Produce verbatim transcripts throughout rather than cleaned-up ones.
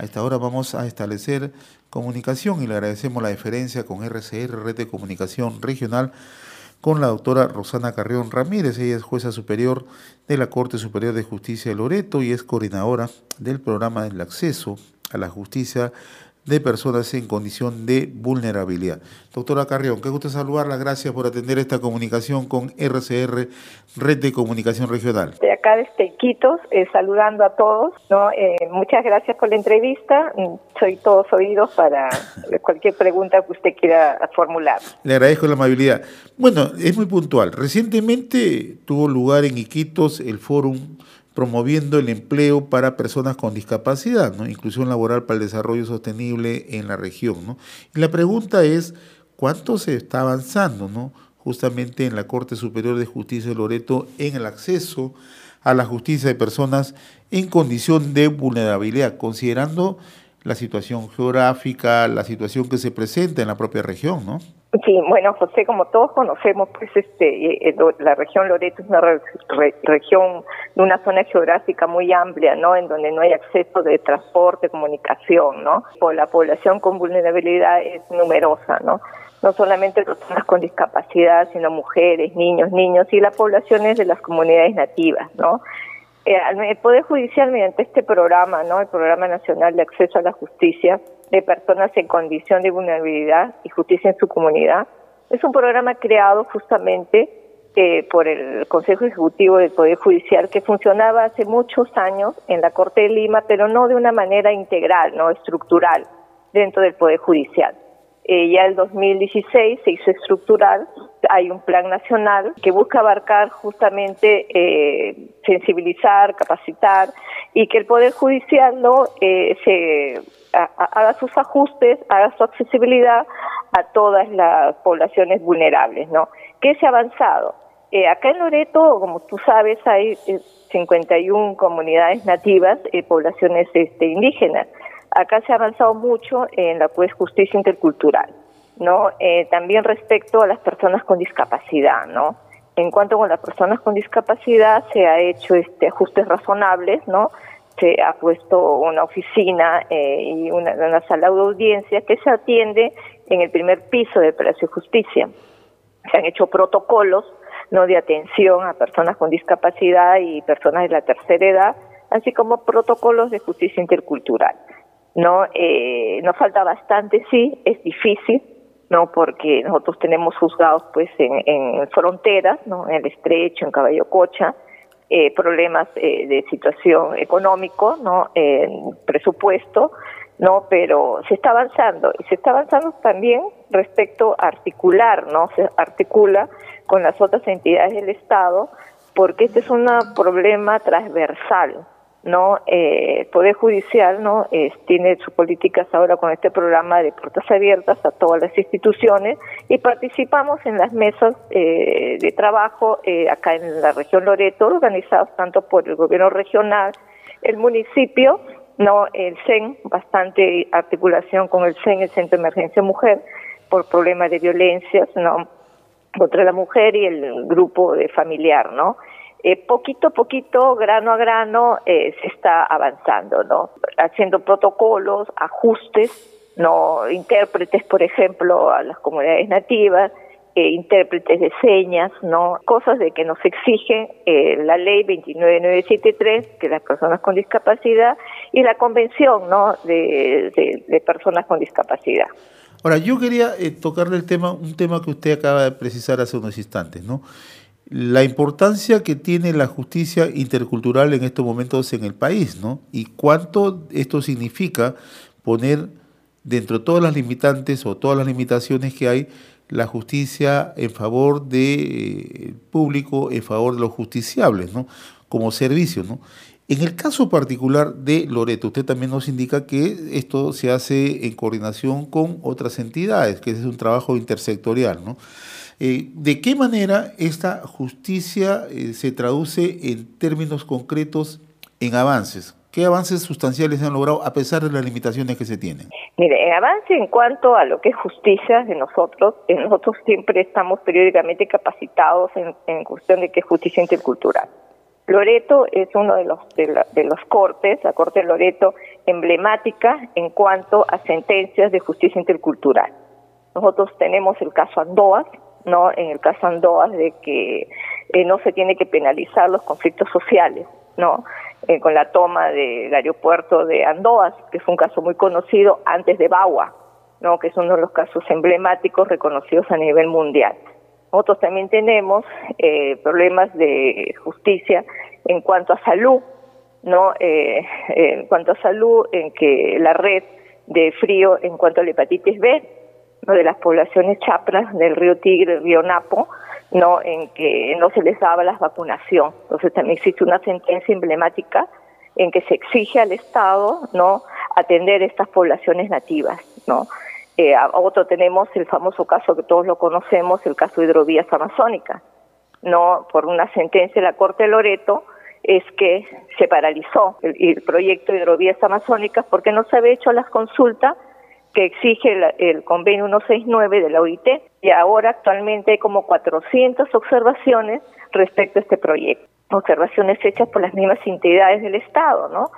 A esta hora vamos a establecer comunicación y le agradecemos la deferencia con R C R, Red de Comunicación Regional, con la doctora Rosana Carrión Ramírez. Ella es jueza superior de la Corte Superior de Justicia de Loreto y es coordinadora del programa del acceso a la justicia de personas en condición de vulnerabilidad. Doctora Carrión, qué gusto saludarla, gracias por atender esta comunicación con R C R, Red de Comunicación Regional. De acá desde Iquitos, eh, saludando a todos, ¿no? Eh, muchas gracias por la entrevista, soy todos oídos para cualquier pregunta que usted quiera formular. Le agradezco la amabilidad. Bueno, es muy puntual, recientemente tuvo lugar en Iquitos el fórum promoviendo el empleo para personas con discapacidad, ¿no? Inclusión laboral para el desarrollo sostenible en la región, ¿no? Y la pregunta es, ¿cuánto se está avanzando, ¿no? Justamente en la Corte Superior de Justicia de Loreto en el acceso a la justicia de personas en condición de vulnerabilidad, considerando la situación geográfica, la situación que se presenta en la propia región, ¿no? Sí, bueno, José, como todos conocemos, pues este, eh, la región Loreto es una re, re, región de una zona geográfica muy amplia, ¿no? En donde no hay acceso de transporte, comunicación, ¿no? Por la población con vulnerabilidad es numerosa, ¿no? No solamente personas con discapacidad, sino mujeres, niños, niños y las poblaciones de las comunidades nativas, ¿no? El Poder Judicial, mediante este programa, ¿no? El Programa Nacional de Acceso a la Justicia de Personas en Condición de Vulnerabilidad y Justicia en su Comunidad, es un programa creado justamente eh, por el Consejo Ejecutivo del Poder Judicial, que funcionaba hace muchos años en la Corte de Lima, pero no de una manera integral, no estructural, dentro del Poder Judicial. Eh, ya el dos mil dieciséis se hizo estructural, hay un plan nacional que busca abarcar justamente eh, sensibilizar, capacitar y que el Poder Judicial no eh, se a, a, haga sus ajustes, haga su accesibilidad a todas las poblaciones vulnerables, ¿no? ¿Qué se ha avanzado? Eh, acá en Loreto, como tú sabes, hay eh, cincuenta y una comunidades nativas, eh, poblaciones este, indígenas. Acá se ha avanzado mucho en la pues, justicia intercultural, ¿no? Eh, también respecto a las personas con discapacidad, ¿no? En cuanto a las personas con discapacidad, se ha hecho este ajustes razonables, ¿no? Se ha puesto una oficina eh, y una, una sala de audiencia que se atiende en el primer piso del Palacio de Justicia. Se han hecho protocolos, ¿no? De atención a personas con discapacidad y personas de la tercera edad, así como protocolos de justicia intercultural. No, eh, nos falta bastante, sí, es difícil, no, porque nosotros tenemos juzgados, pues, en, en fronteras, no, en el Estrecho, en Caballo Cocha, eh, problemas eh, de situación económico, no, eh, presupuesto, no, pero se está avanzando y se está avanzando también respecto a articular, no, se articula con las otras entidades del Estado, porque este es un problema transversal. No, eh, el Poder Judicial no eh, tiene sus políticas ahora con este programa de puertas abiertas a todas las instituciones y participamos en las mesas eh, de trabajo eh, acá en la región Loreto, organizados tanto por el gobierno regional, el municipio, no, el C E N, bastante articulación con el C E N, el Centro de Emergencia Mujer, por problemas de violencias, no, contra la mujer y el grupo de familiar, ¿no? Eh, poquito a poquito, grano a grano, eh, se está avanzando, ¿no? Haciendo protocolos, ajustes, no, intérpretes, por ejemplo, a las comunidades nativas, eh, intérpretes de señas, ¿no? Cosas de que nos exigen eh, la ley veintinueve mil novecientos setenta y tres, que las personas con discapacidad, y la convención, ¿no? de, de, de personas con discapacidad. Ahora, yo quería eh, tocarle el tema, un tema que usted acaba de precisar hace unos instantes, ¿no? La importancia que tiene la justicia intercultural en estos momentos en el país, ¿no? Y cuánto esto significa poner dentro de todas las limitantes o todas las limitaciones que hay, la justicia en favor del público, en favor de los justiciables, ¿no? Como servicio, ¿no? En el caso particular de Loreto, usted también nos indica que esto se hace en coordinación con otras entidades, que es un trabajo intersectorial, ¿no? Eh, ¿De qué manera esta justicia eh, se traduce en términos concretos en avances? ¿Qué avances sustanciales se han logrado a pesar de las limitaciones que se tienen? Mire, en avance en cuanto a lo que es justicia de nosotros, eh, nosotros siempre estamos periódicamente capacitados en, en cuestión de que es justicia intercultural. Loreto es uno de los de, la, de los cortes, la Corte de Loreto emblemática en cuanto a sentencias de justicia intercultural. Nosotros tenemos el caso Andoas, ¿no? En el caso Andoas de que eh, no se tiene que penalizar los conflictos sociales, ¿no? Eh, con la toma del aeropuerto de Andoas, que es un caso muy conocido antes de Bagua, ¿no? Que es uno de los casos emblemáticos reconocidos a nivel mundial. Nosotros también tenemos eh, problemas de justicia en cuanto a salud, ¿no? Eh, en cuanto a salud, en que la red de frío en cuanto a la hepatitis B, ¿no? De las poblaciones chapras del río Tigre, el río Napo, ¿no? En que no se les daba la vacunación. Entonces también existe una sentencia emblemática en que se exige al Estado, ¿no? Atender estas poblaciones nativas, ¿no? Eh, a otro tenemos el famoso caso que todos lo conocemos, el caso de hidrovías amazónicas, ¿no? Por una sentencia de la Corte de Loreto es que se paralizó el, el proyecto de hidrovías amazónicas porque no se había hecho las consultas que exige el, el convenio ciento sesenta y nueve de la O I T, y ahora actualmente hay como cuatrocientas observaciones respecto a este proyecto, observaciones hechas por las mismas entidades del Estado, ¿no?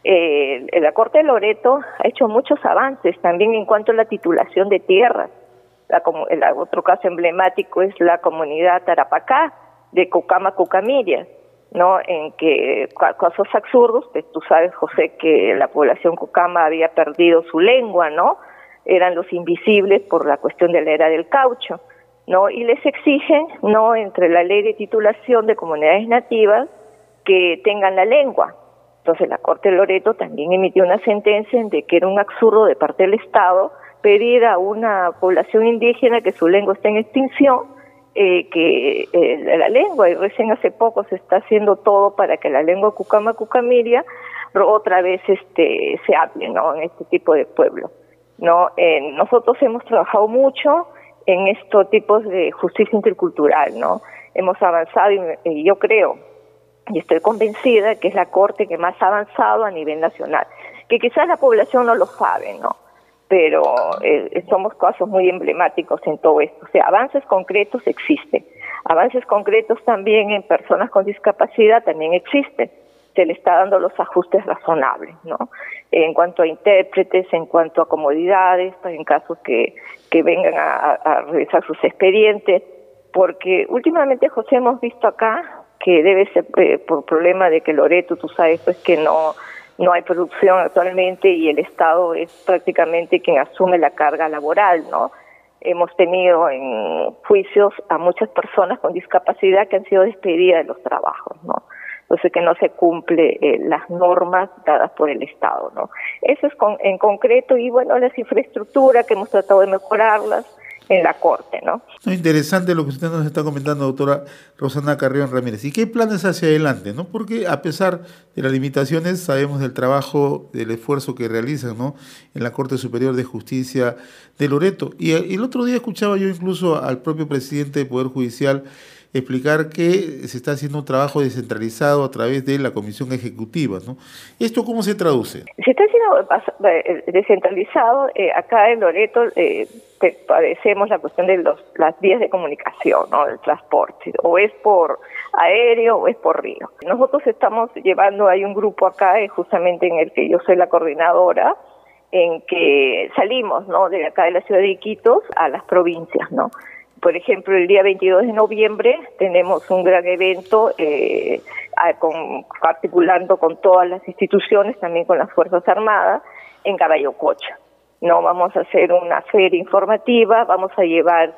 Eh, la Corte de Loreto ha hecho muchos avances también en cuanto a la titulación de tierras. La, el otro caso emblemático es la comunidad Tarapacá de Cucama Cucamiria, ¿no? En que casos absurdos, pues tú sabes, José, que la población Cucama había perdido su lengua, ¿no? Eran los invisibles por la cuestión de la era del caucho, ¿no? Y les exigen, ¿no? Entre la ley de titulación de comunidades nativas que tengan la lengua. Entonces la Corte de Loreto también emitió una sentencia en de que era un absurdo de parte del Estado pedir a una población indígena que su lengua esté en extinción, eh, que eh, la lengua, y recién hace poco se está haciendo todo para que la lengua Cucama Cucamiria otra vez este se hable, ¿no? En este tipo de pueblo, ¿no? Eh, nosotros hemos trabajado mucho en estos tipos de justicia intercultural, ¿no? Hemos avanzado y, y yo creo y estoy convencida que es la Corte que más ha avanzado a nivel nacional, que quizás la población no lo sabe, ¿no? Pero eh, somos casos muy emblemáticos en todo esto. O sea, avances concretos existen. Avances concretos también en personas con discapacidad también existen. Se le está dando los ajustes razonables, ¿no? En cuanto a intérpretes, en cuanto a comodidades, en casos que, que vengan a, a revisar sus expedientes, porque últimamente, José, hemos visto acá que debe ser eh, por problema de que Loreto, tú sabes, pues que no no hay producción actualmente y el Estado es prácticamente quien asume la carga laboral, ¿no? Hemos tenido en juicios a muchas personas con discapacidad que han sido despedidas de los trabajos, ¿no? Entonces que no se cumple eh, las normas dadas por el Estado, ¿no? Eso es con, en concreto, y bueno, las infraestructuras que hemos tratado de mejorarlas en la Corte, ¿no? Interesante lo que usted nos está comentando, doctora Rosana Carrión Ramírez. ¿Y qué planes hacia adelante, no? Porque a pesar de las limitaciones, sabemos del trabajo, del esfuerzo que realizan, ¿no? En la Corte Superior de Justicia de Loreto. Y el otro día escuchaba yo incluso al propio presidente del Poder Judicial explicar que se está haciendo un trabajo descentralizado a través de la Comisión Ejecutiva, ¿no? ¿Esto cómo se traduce? Se está haciendo descentralizado. Eh, acá en Loreto eh, padecemos la cuestión de los, las vías de comunicación, ¿no? El transporte, o es por aéreo o es por río. Nosotros estamos llevando, hay un grupo acá, eh, justamente en el que yo soy la coordinadora, en que salimos, ¿no? De acá de la ciudad de Iquitos a las provincias, ¿no? Por ejemplo, el día veintidós de noviembre tenemos un gran evento eh, con, articulando con todas las instituciones, también con las Fuerzas Armadas, en Caballococha. No, vamos a hacer una feria informativa, vamos a llevar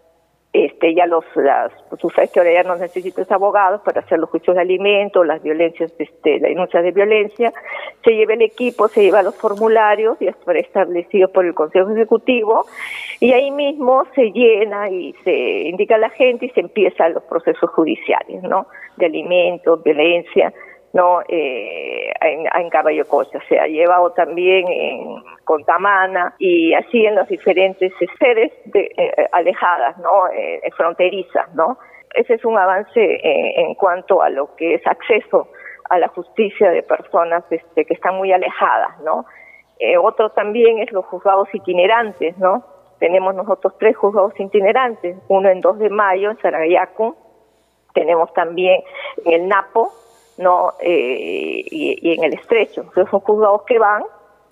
este ya los, las, tú sabes que ahora ya no necesitas abogados para hacer los juicios de alimentos, las violencias, este, las denuncias de violencia. Se lleva el equipo, se lleva los formularios ya establecidos por el Consejo Ejecutivo, y ahí mismo se llena y se indica a la gente y se empiezan los procesos judiciales, ¿no? De alimentos, violencia, ¿no? Eh, en, en Caballococha, se ha llevado también en Contamana y así en las diferentes sedes de, eh, alejadas, ¿no? Eh, fronterizas, ¿no? Ese es un avance eh, en cuanto a lo que es acceso a la justicia de personas este, que están muy alejadas, ¿no? Eh, otro también es los juzgados itinerantes, ¿no? Tenemos nosotros tres juzgados itinerantes, uno en dos de mayo, en Sarayacu, tenemos también en el Napo, ¿no? Eh, y, y en el Estrecho. Entonces son juzgados que van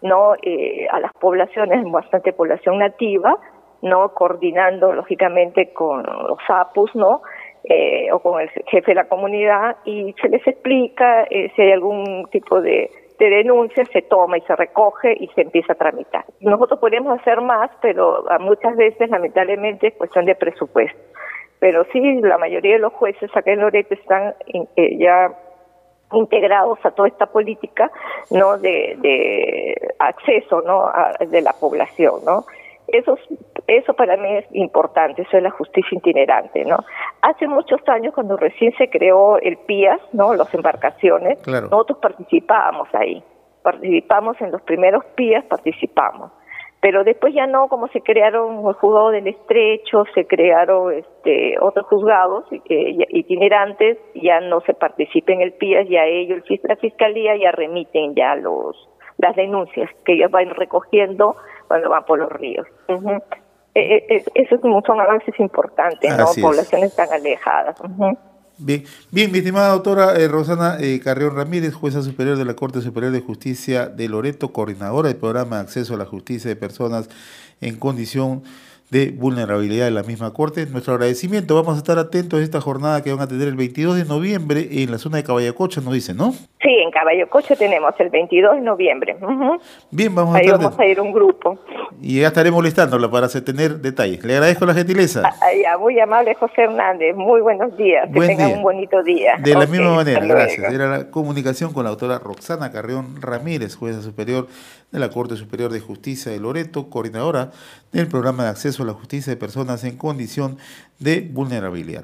¿no? Eh, a las poblaciones, bastante población nativa, ¿no? Coordinando lógicamente con los APUs, ¿no? Eh, o con el jefe de la comunidad, y se les explica eh, si hay algún tipo de, de denuncia, se toma y se recoge y se empieza a tramitar. Nosotros podríamos hacer más, pero a muchas veces lamentablemente es cuestión de presupuesto. Pero sí, la mayoría de los jueces acá en Loreto están eh, ya integrados a toda esta política, ¿no? De, de acceso, ¿no? A, de la población, ¿no? Eso, eso para mí es importante, eso es la justicia itinerante, ¿no? Hace muchos años, cuando recién se creó el P I A S, ¿no? Las embarcaciones, claro, nosotros participábamos ahí, participamos en los primeros P I A S, participamos. Pero después ya no, como se crearon el juzgado del Estrecho, se crearon este, otros juzgados eh, itinerantes, ya no se participa en el P I A S, ya ellos, la Fiscalía ya remiten ya los las denuncias que ellos van recogiendo cuando van por los ríos. Uh-huh. eh, eh, esos son avances importantes, ¿no? Así Poblaciones es. tan alejadas. Uh-huh. Bien, bien, mi estimada doctora eh, Rosana eh, Carrión Ramírez, jueza superior de la Corte Superior de Justicia de Loreto, coordinadora del programa de acceso a la justicia de personas en condición de vulnerabilidad de la misma Corte. Nuestro agradecimiento. Vamos a estar atentos a esta jornada que van a tener el veintidós de noviembre en la zona de Caballacocha, nos dicen, ¿no? Sí, en Caballacocha tenemos el veintidós de noviembre. Uh-huh. Bien, vamos a Ahí estar vamos a ir un grupo. Y ya estaré molestándola para tener detalles. Le agradezco la gentileza. Ah, ya, muy amable José Hernández. Muy buenos días. Buen que tengan día. un bonito día. De la okay, misma manera, gracias. luego. Era la comunicación con la doctora Roxana Carrión Ramírez, jueza superior de la Corte Superior de Justicia de Loreto, coordinadora del programa de acceso a la justicia de personas en condición de vulnerabilidad.